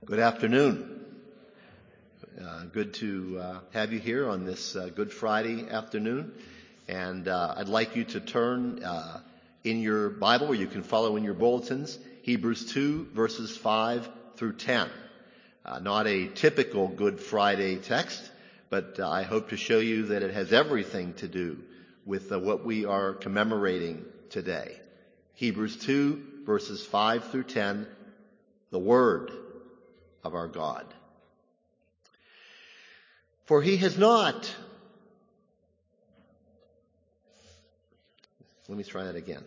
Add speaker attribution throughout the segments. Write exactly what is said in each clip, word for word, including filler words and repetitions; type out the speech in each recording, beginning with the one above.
Speaker 1: Good afternoon. Uh, good to uh, have you here on this uh, Good Friday afternoon. And uh, I'd like you to turn uh, in your Bible, or you can follow in your bulletins, Hebrews two, verses five through ten. Uh, not a typical Good Friday text, but uh, I hope to show you that it has everything to do with uh, what we are commemorating today. Hebrews two, verses five through ten, the Word of our God. For he has not, let me try that again.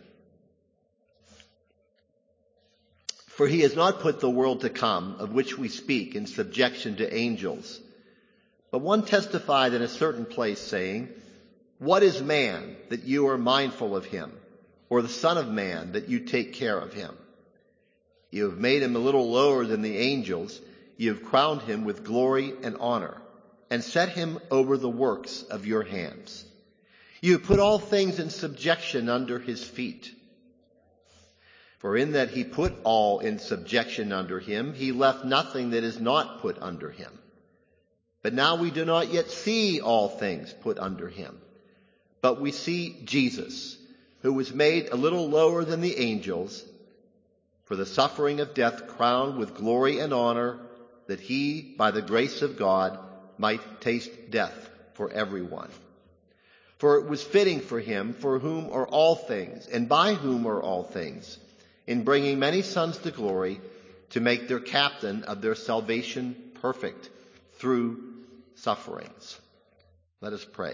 Speaker 1: For he has not put the world to come, of which we speak, in subjection to angels. But one testified in a certain place, saying, What is man that you are mindful of him, or the Son of Man that you take care of him? You have made him a little lower than the angels. You have crowned him with glory and honor, and set him over the works of your hands. You have put all things in subjection under his feet. For in that he put all in subjection under him, he left nothing that is not put under him. But now we do not yet see all things put under him. But we see Jesus, who was made a little lower than the angels, for the suffering of death crowned with glory and honor, that he, by the grace of God, might taste death for everyone. For it was fitting for him, for whom are all things, and by whom are all things, in bringing many sons to glory, to make their captain of their salvation perfect through sufferings. Let us pray.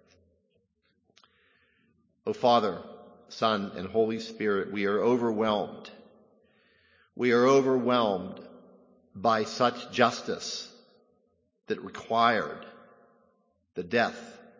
Speaker 1: O Father, Son, and Holy Spirit, we are overwhelmed. We are overwhelmed by such justice that required the death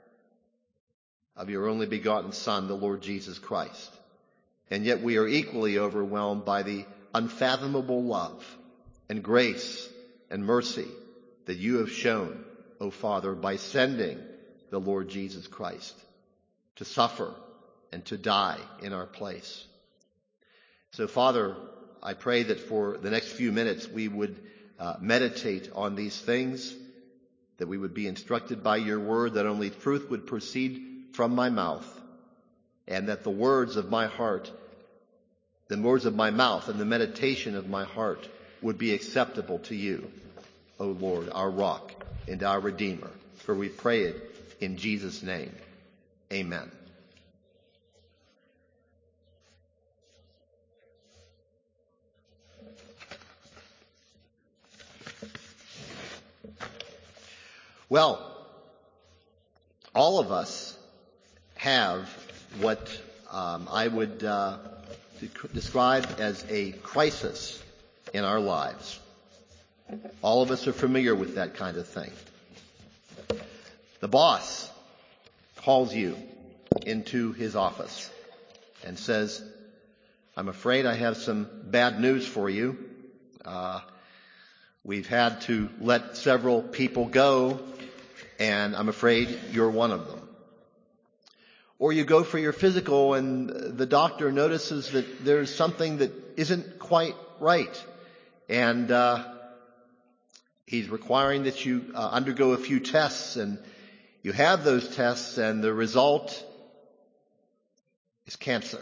Speaker 1: of your only begotten Son, the Lord Jesus Christ. And yet we are equally overwhelmed by the unfathomable love and grace and mercy that you have shown, O Father, by sending the Lord Jesus Christ to suffer and to die in our place. So, Father, I pray that for the next few minutes we would uh, meditate on these things, that we would be instructed by your word, that only truth would proceed from my mouth, and that the words of my heart, the words of my mouth and the meditation of my heart would be acceptable to you, O Lord, our rock and our Redeemer. For we pray it in Jesus' name. Amen. Well, all of us have what um, I would uh, describe as a crisis in our lives. All of us are familiar with that kind of thing. The boss calls you into his office and says, I'm afraid I have some bad news for you. Uh, we've had to let several people go, and I'm afraid you're one of them. Or you go for your physical and the doctor notices that there's something that isn't quite right. And uh, he's requiring that you uh, undergo a few tests, and you have those tests, and the result is cancer.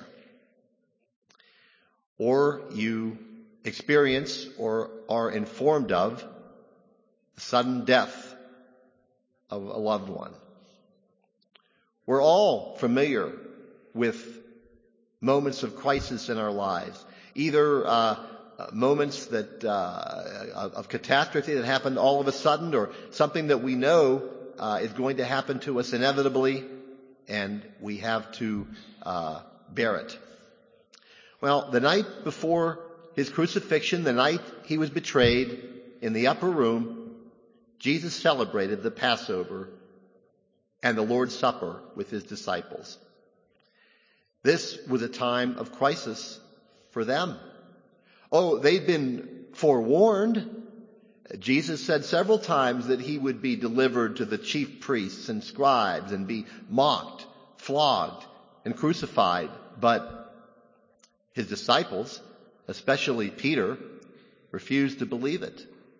Speaker 1: Or you experience or are informed of the sudden death of a loved one. We're all familiar with moments of crisis in our lives, either uh, moments that uh, of catastrophe that happened all of a sudden, or something that we know uh, is going to happen to us inevitably, and we have to uh, bear it. Well, the night before his crucifixion, the night he was betrayed, in the upper room, Jesus celebrated the Passover and the Lord's Supper with his disciples. This was a time of crisis for them. Oh, they'd been forewarned. Jesus said several times that he would be delivered to the chief priests and scribes and be mocked, flogged, and crucified. But his disciples, especially Peter, refused to believe it.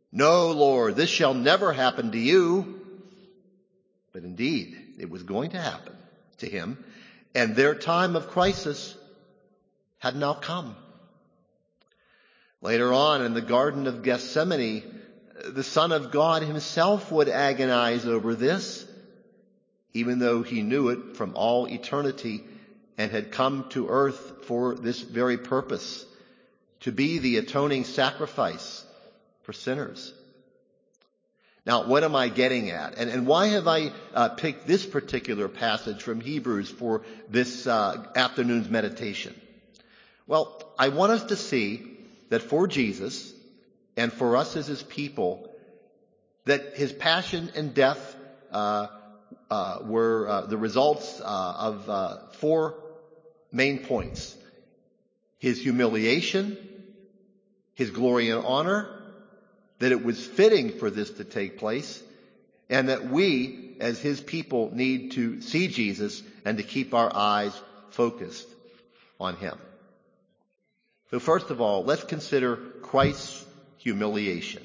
Speaker 1: "No, Lord, this shall never happen to you." But indeed, it was going to happen to him, and their time of crisis had now come. Later on in the Garden of Gethsemane, the Son of God himself would agonize over this, even though he knew it from all eternity and had come to earth for this very purpose, to be the atoning sacrifice for sinners. Now, what am I getting at? And, and why have I uh, picked this particular passage from Hebrews for this uh, afternoon's meditation? Well, I want us to see that for Jesus and for us as his people, that his passion and death uh, uh, were uh, the results uh, of uh, four main points: his humiliation, his glory and honor, that it was fitting for this to take place, and that we, as his people, need to see Jesus and to keep our eyes focused on him. So first of all, let's consider Christ's humiliation.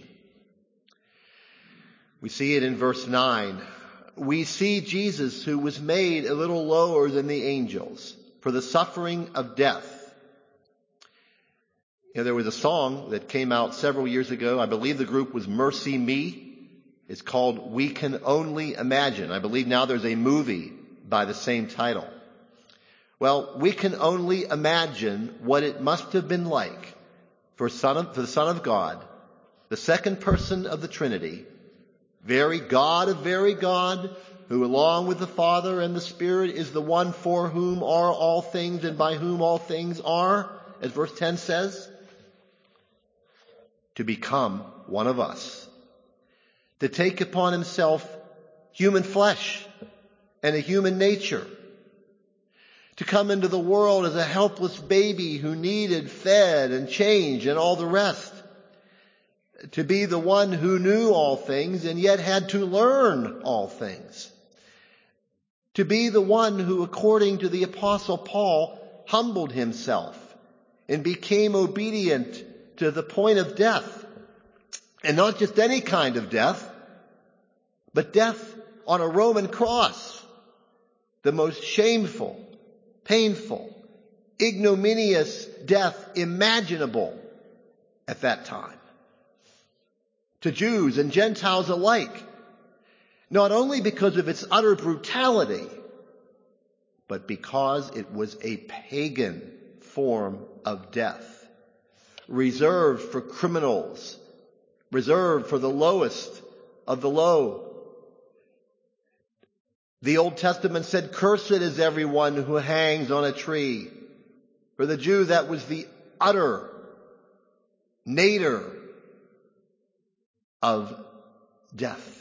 Speaker 1: We see it in verse nine. We see Jesus, who was made a little lower than the angels for the suffering of death. You know, there was a song that came out several years ago. I believe the group was Mercy Me. It's called We Can Only Imagine. I believe now there's a movie by the same title. Well, we can only imagine what it must have been like for, son of, for the Son of God, the second person of the Trinity, very God of very God, who along with the Father and the Spirit is the one for whom are all things and by whom all things are, as verse ten says, to become one of us, to take upon himself human flesh and a human nature, to come into the world as a helpless baby who needed fed and change and all the rest, to be the one who knew all things and yet had to learn all things, to be the one who, according to the Apostle Paul, humbled himself and became obedient to the point of death. And not just any kind of death, but death on a Roman cross, the most shameful, painful, ignominious death imaginable at that time. To Jews and Gentiles alike, not only because of its utter brutality, but because it was a pagan form of death, reserved for criminals, reserved for the lowest of the low. The Old Testament said, "Cursed is everyone who hangs on a tree." For the Jew, that was the utter nadir of death.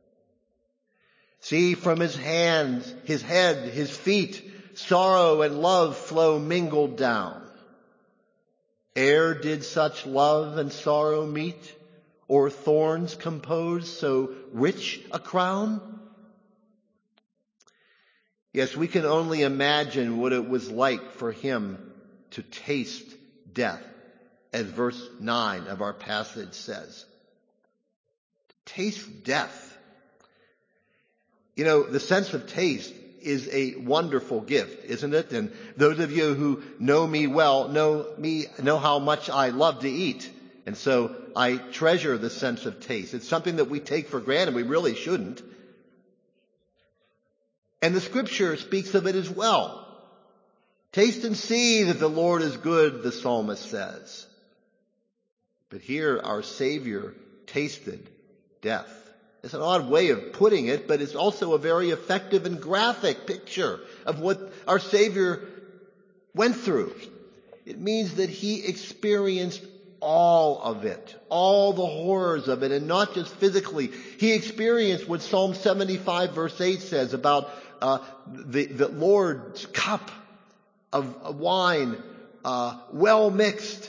Speaker 1: See, from his hands, his head, his feet, sorrow and love flow mingled down. Ere did such love and sorrow meet, or thorns compose so rich a crown? Yes, we can only imagine what it was like for him to taste death, as verse nine of our passage says. Taste death. You know, the sense of taste is a wonderful gift, isn't it? And those of you who know me well know me, know how much I love to eat. And so I treasure the sense of taste. It's something that we take for granted. We really shouldn't. And the scripture speaks of it as well. Taste and see that the Lord is good, the psalmist says. But here our Savior tasted death. It's an odd way of putting it, but it's also a very effective and graphic picture of what our Savior went through. It means that he experienced all of it, all the horrors of it, and not just physically. He experienced what Psalm seventy-five verse eight says about uh, the, the Lord's cup of, of wine, uh, well mixed,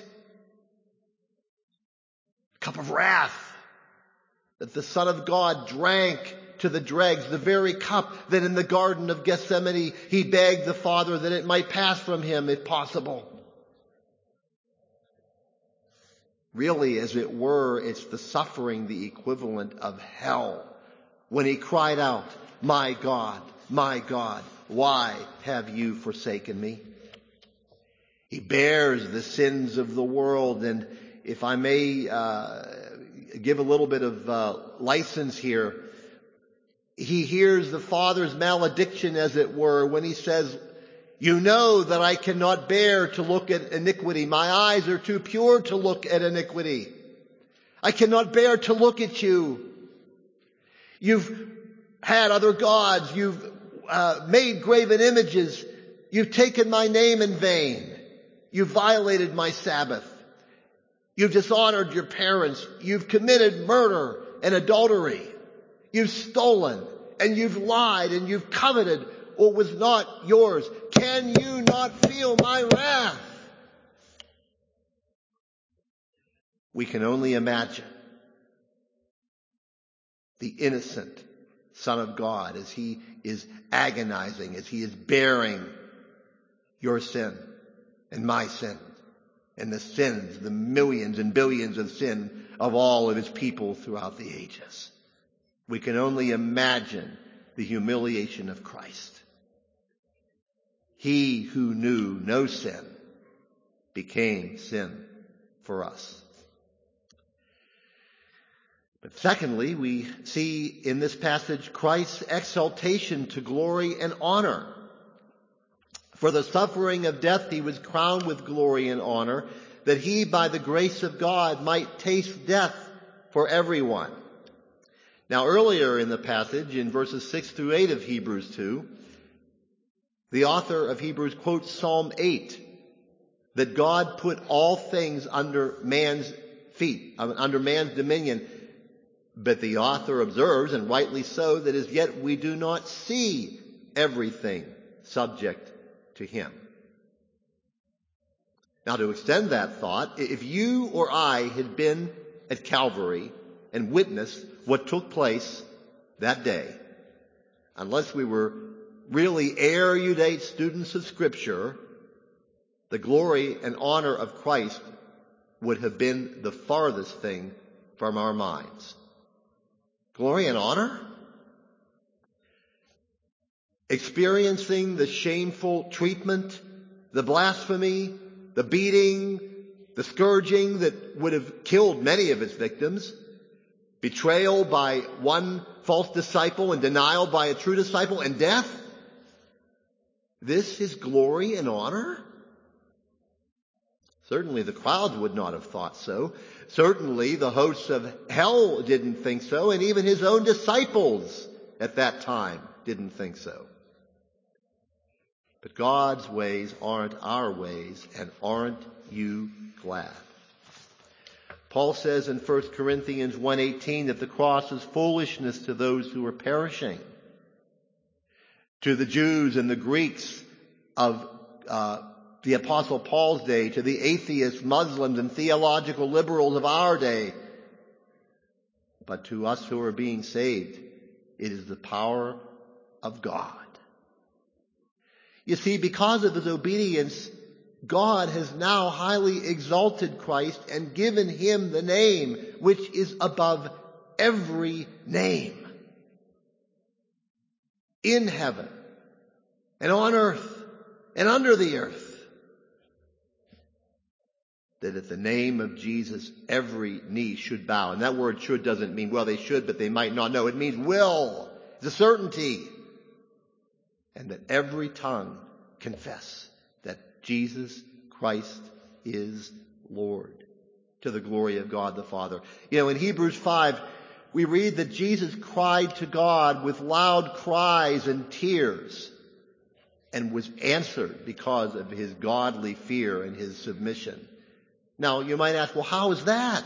Speaker 1: cup of wrath, that the Son of God drank to the dregs, the very cup that in the Garden of Gethsemane he begged the Father that it might pass from him if possible. Really, as it were, it's the suffering, the equivalent of hell. When he cried out, "My God, my God, why have you forsaken me?" He bears the sins of the world. And if I may uh, give a little bit of uh, license here, he hears the Father's malediction, as it were, when he says, "You know that I cannot bear to look at iniquity. My eyes are too pure to look at iniquity. I cannot bear to look at you. You've had other gods. You've uh, made graven images. You've taken my name in vain. You've violated my Sabbath. You've dishonored your parents. You've committed murder and adultery. You've stolen and you've lied and you've coveted what was not yours. Can you not feel my wrath?" We can only imagine the innocent Son of God as he is agonizing, as he is bearing your sin and my sin and the sins, the millions and billions of sin of all of his people throughout the ages. We can only imagine the humiliation of Christ. He who knew no sin became sin for us. But secondly, we see in this passage Christ's exaltation to glory and honor. For the suffering of death he was crowned with glory and honor, that he, by the grace of God, might taste death for everyone. Now, earlier in the passage, in verses six through eight of Hebrews two, the author of Hebrews quotes Psalm eight, that God put all things under man's feet, under man's dominion. But the author observes, and rightly so, that as yet we do not see everything subject to him. Now, to extend that thought, if you or I had been at Calvary and witnessed what took place that day, unless we were really erudite students of Scripture, the glory and honor of Christ would have been the farthest thing from our minds. Glory and honor? Experiencing the shameful treatment, the blasphemy, the beating, the scourging that would have killed many of its victims, betrayal by one false disciple and denial by a true disciple, and death? This is glory and honor? Certainly the crowds would not have thought so. Certainly the hosts of hell didn't think so, and even his own disciples at that time didn't think so. But God's ways aren't our ways, and aren't you glad? Paul says in First Corinthians one eighteen that the cross is foolishness to those who are perishing. To the Jews and the Greeks of uh, the Apostle Paul's day, to the atheists, Muslims, and theological liberals of our day. But to us who are being saved, it is the power of God. You see, because of his obedience, God has now highly exalted Christ and given him the name which is above every name, in heaven and on earth and under the earth. That at the name of Jesus, every knee should bow. And that word should doesn't mean, well, they should, but they might not. No, it means will. It's a certainty. And that every tongue confess that Jesus Christ is Lord, to the glory of God the Father. You know, in Hebrews five, we read that Jesus cried to God with loud cries and tears, and was answered because of his godly fear and his submission. Now, you might ask, well, how is that?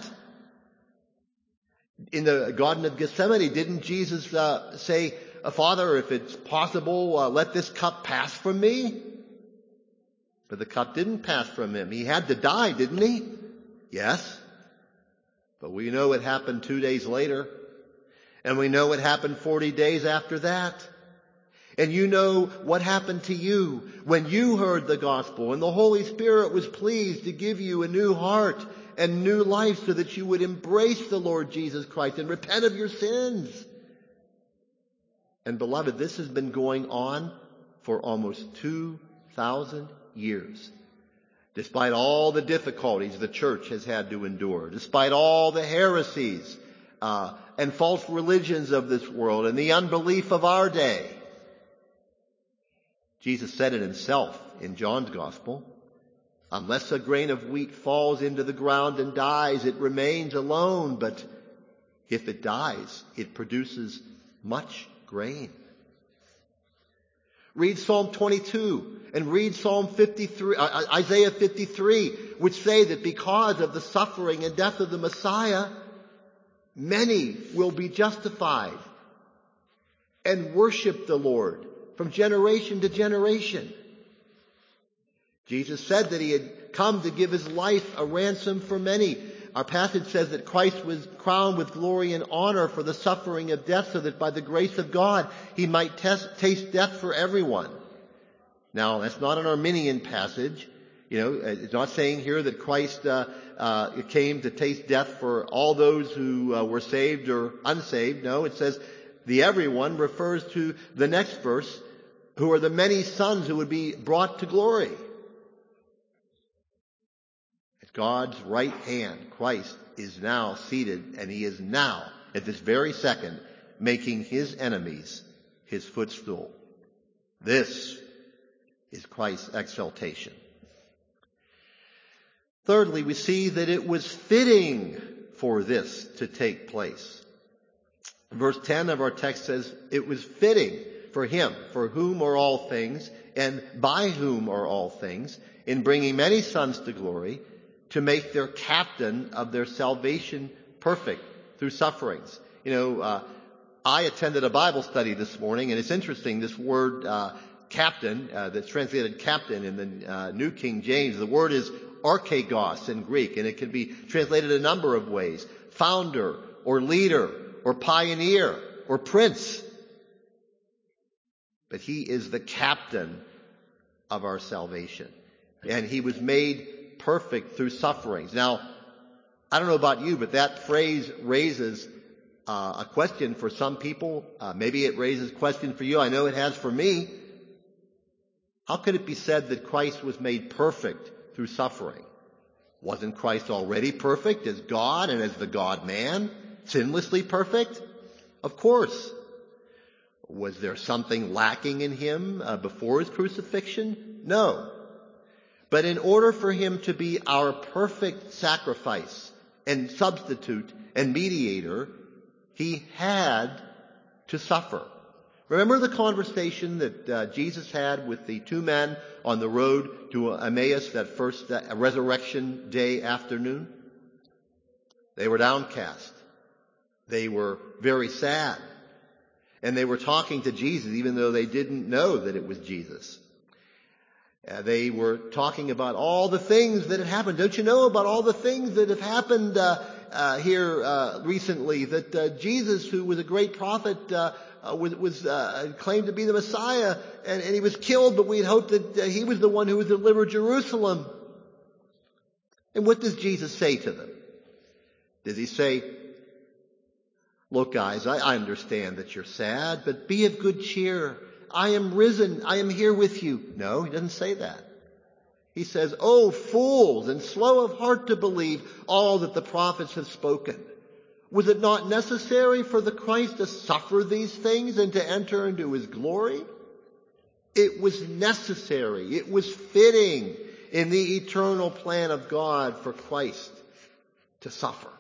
Speaker 1: In the Garden of Gethsemane, didn't Jesus uh, say, Father, if it's possible, uh, let this cup pass from me? But the cup didn't pass from him. He had to die, didn't he? Yes. But we know it happened two days later. And we know it happened forty days after that. And you know what happened to you when you heard the gospel and the Holy Spirit was pleased to give you a new heart and new life so that you would embrace the Lord Jesus Christ and repent of your sins. And beloved, this has been going on for almost two thousand years. Despite all the difficulties the church has had to endure, despite all the heresies uh, and false religions of this world and the unbelief of our day. Jesus said it himself in John's Gospel. Unless a grain of wheat falls into the ground and dies, it remains alone. But if it dies, it produces much grain. Read Psalm twenty-two and read Psalm fifty-three, uh, Isaiah fifty-three, which say that because of the suffering and death of the Messiah, many will be justified and worship the Lord from generation to generation. Jesus said that he had come to give his life a ransom for many. Our passage says that Christ was crowned with glory and honor for the suffering of death so that by the grace of God he might test, taste death for everyone. Now, that's not an Arminian passage. You know, it's not saying here that Christ uh, uh, came to taste death for all those who uh, were saved or unsaved. No, it says the everyone refers to the next verse, who are the many sons who would be brought to glory. At God's right hand, Christ is now seated, and he is now, at this very second, making his enemies his footstool. This is Christ's exaltation. Thirdly, we see that it was fitting for this to take place. Verse ten of our text says, it was fitting for him, for whom are all things, and by whom are all things, in bringing many sons to glory, to make their captain of their salvation perfect through sufferings. You know, uh, I attended a Bible study this morning, and it's interesting, this word uh, captain, uh, that's translated captain in the uh, New King James, the word is archegos in Greek, and it can be translated a number of ways. Founder, or leader, or pioneer, or prince. But he is the captain of our salvation. And he was made perfect through sufferings. Now, I don't know about you, but that phrase raises uh, a question for some people. Uh, maybe it raises a question for you. I know it has for me. How could it be said that Christ was made perfect through suffering? Wasn't Christ already perfect as God and as the God-man? Sinlessly perfect? Of course. Was there something lacking in him uh, before his crucifixion? No. But in order for him to be our perfect sacrifice and substitute and mediator, he had to suffer. Remember the conversation that uh, Jesus had with the two men on the road to Emmaus that first uh, resurrection day afternoon? They were downcast. They were very sad. And they were talking to Jesus even though they didn't know that it was Jesus. Uh, they were talking about all the things that had happened. Don't you know about all the things that have happened uh, uh, here uh, recently? That uh, Jesus, who was a great prophet, uh, uh, was, was uh, claimed to be the Messiah, and, and he was killed, but we had hoped that uh, he was the one who would deliver Jerusalem. And what does Jesus say to them? Does he say, look, guys, I, I understand that you're sad, but be of good cheer. I am risen. I am here with you. No, he doesn't say that. He says, oh, fools, and slow of heart to believe all that the prophets have spoken. Was it not necessary for the Christ to suffer these things and to enter into his glory? It was necessary. It was fitting in the eternal plan of God for Christ to suffer.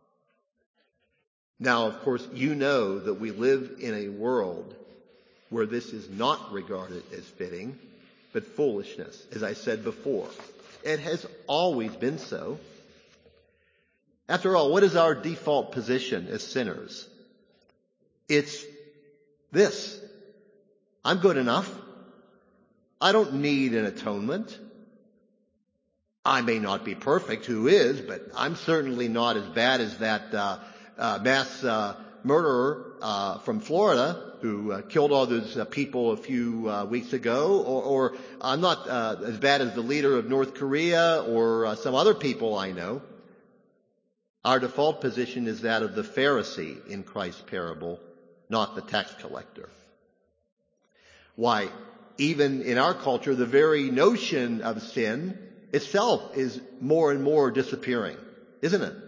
Speaker 1: Now, of course, you know that we live in a world where this is not regarded as fitting, but foolishness, as I said before. It has always been so. After all, what is our default position as sinners? It's this. I'm good enough. I don't need an atonement. I may not be perfect, who is, but I'm certainly not as bad as that uh, uh, mass uh, murderer uh, from Florida who uh, killed all those uh, people a few uh, weeks ago, or, or I'm not uh, as bad as the leader of North Korea or uh, some other people I know. Our default position is that of the Pharisee in Christ's parable, not the tax collector. Why, even in our culture, the very notion of sin itself is more and more disappearing, isn't it?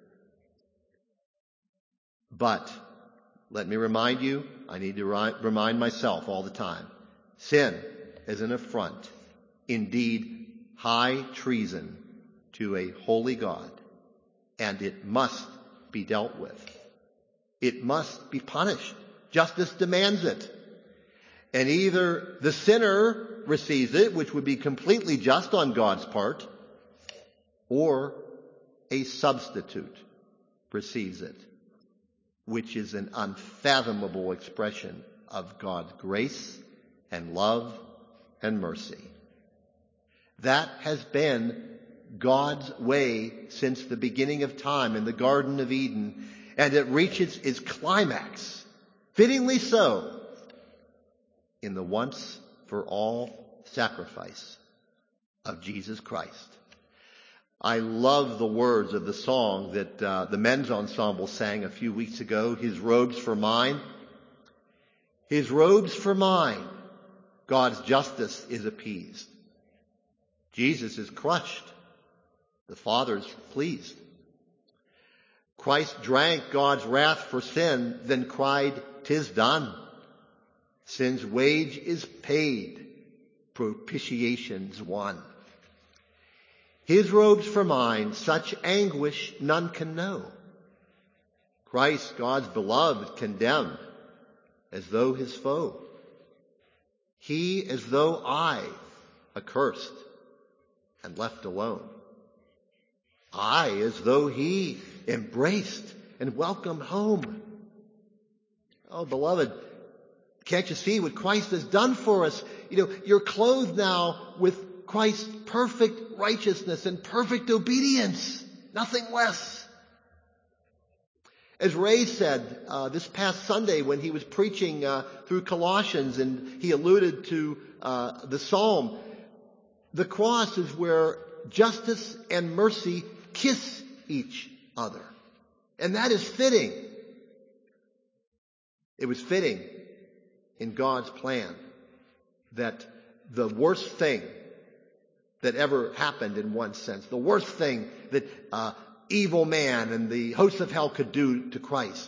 Speaker 1: But let me remind you, I need to ri- remind myself all the time, sin is an affront, indeed high treason to a holy God, and it must be dealt with. It must be punished. Justice demands it. And either the sinner receives it, which would be completely just on God's part, or a substitute receives it, which is an unfathomable expression of God's grace and love and mercy. That has been God's way since the beginning of time in the Garden of Eden, and it reaches its climax, fittingly so, in the once-for-all sacrifice of Jesus Christ. I love the words of the song that uh, the men's ensemble sang a few weeks ago, His Robes for Mine. His robes for mine, God's justice is appeased. Jesus is crushed, the Father's pleased. Christ drank God's wrath for sin, then cried, "'Tis done." Sin's wage is paid, propitiation's won. His robes for mine, such anguish none can know. Christ, God's beloved, condemned, as though his foe. He as though I, accursed, and left alone. I as though he, embraced and welcomed home. Oh, beloved, can't you see what Christ has done for us? You know, you're clothed now with Christ's perfect righteousness and perfect obedience. Nothing less. As Ray said uh, this past Sunday when he was preaching uh, through Colossians, and he alluded to uh, the Psalm, the cross is where justice and mercy kiss each other. And that is fitting. It was fitting in God's plan that the worst thing that ever happened, in one sense, the worst thing that uh, evil man and the hosts of hell could do to Christ,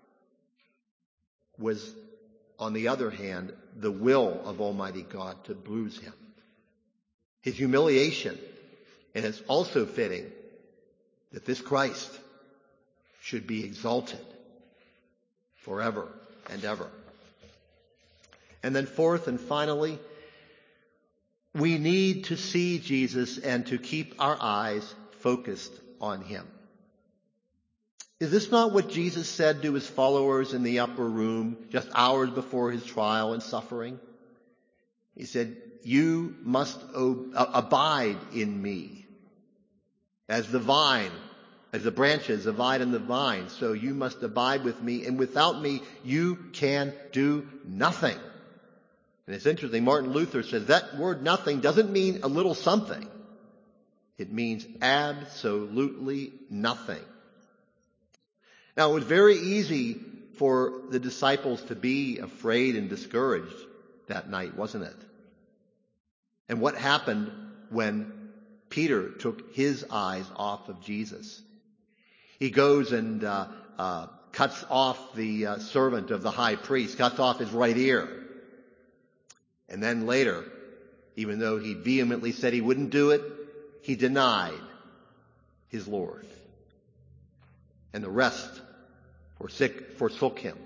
Speaker 1: was, on the other hand, the will of Almighty God to bruise him. His humiliation. And it's also fitting that this Christ should be exalted forever and ever. And then fourth and finally, we need to see Jesus and to keep our eyes focused on him. Is this not what Jesus said to his followers in the upper room just hours before his trial and suffering? He said, "You must ob- abide in me. As the vine, as the branches abide in the vine, so you must abide with me, and without me you can do nothing." And it's interesting, Martin Luther says that word nothing doesn't mean a little something. It means absolutely nothing. Now, it was very easy for the disciples to be afraid and discouraged that night, wasn't it? And what happened when Peter took his eyes off of Jesus? He goes and uh, uh, cuts off the uh, servant of the high priest, cuts off his right ear. And then later, even though he vehemently said he wouldn't do it, he denied his Lord. And the rest forsook, forsook him.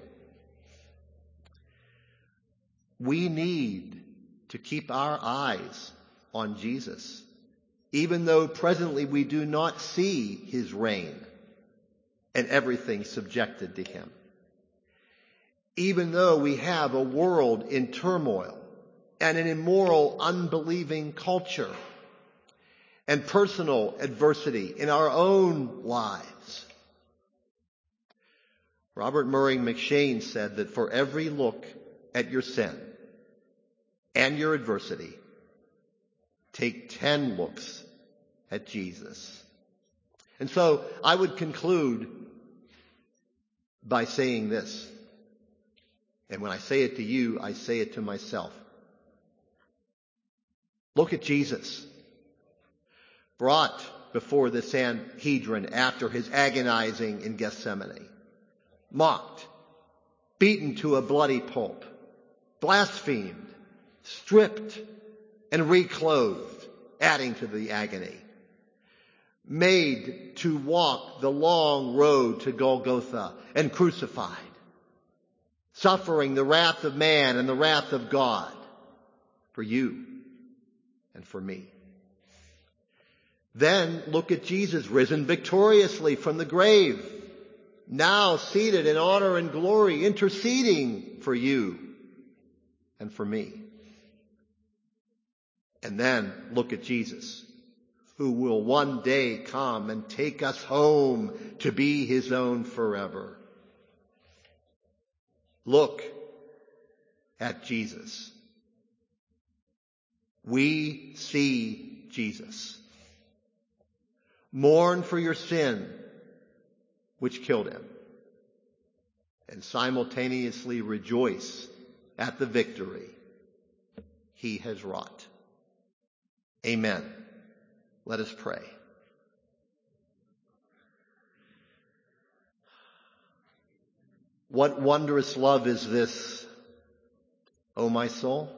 Speaker 1: We need to keep our eyes on Jesus, even though presently we do not see his reign and everything subjected to him. Even though we have a world in turmoil and an immoral, unbelieving culture and personal adversity in our own lives. Robert Murray McCheyne said that for every look at your sin and your adversity, take ten looks at Jesus. And so I would conclude by saying this. And when I say it to you, I say it to myself. Look at Jesus, brought before the Sanhedrin after his agonizing in Gethsemane, mocked, beaten to a bloody pulp, blasphemed, stripped, and reclothed, adding to the agony, made to walk the long road to Golgotha and crucified, suffering the wrath of man and the wrath of God for you and for me. Then look at Jesus risen victoriously from the grave, now seated in honor and glory, interceding for you and for me. And then look at Jesus, who will one day come and take us home to be his own forever. Look at Jesus. We see Jesus. Mourn for your sin, which killed him, and simultaneously rejoice at the victory he has wrought. Amen. Let us pray. What wondrous love is this, O my soul?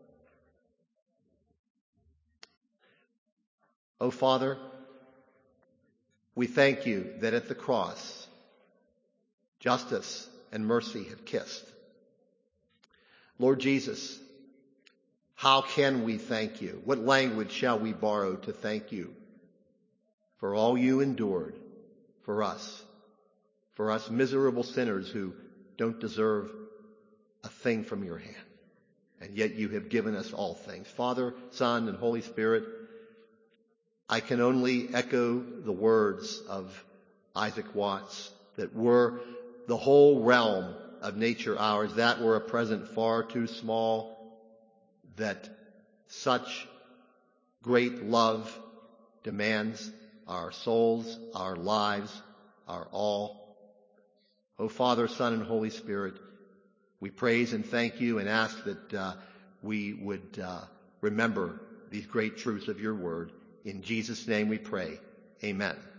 Speaker 1: O Father, we thank you that at the cross, justice and mercy have kissed. Lord Jesus, how can we thank you? What language shall we borrow to thank you for all you endured for us, for us miserable sinners who don't deserve a thing from your hand, and yet you have given us all things. Father, Son, and Holy Spirit, I can only echo the words of Isaac Watts, that were the whole realm of nature ours, that were a present far too small, that such great love demands our souls, our lives, our all. O Father, Son, and Holy Spirit, we praise and thank you and ask that uh, we would uh, remember these great truths of your word. In Jesus' name we pray. Amen.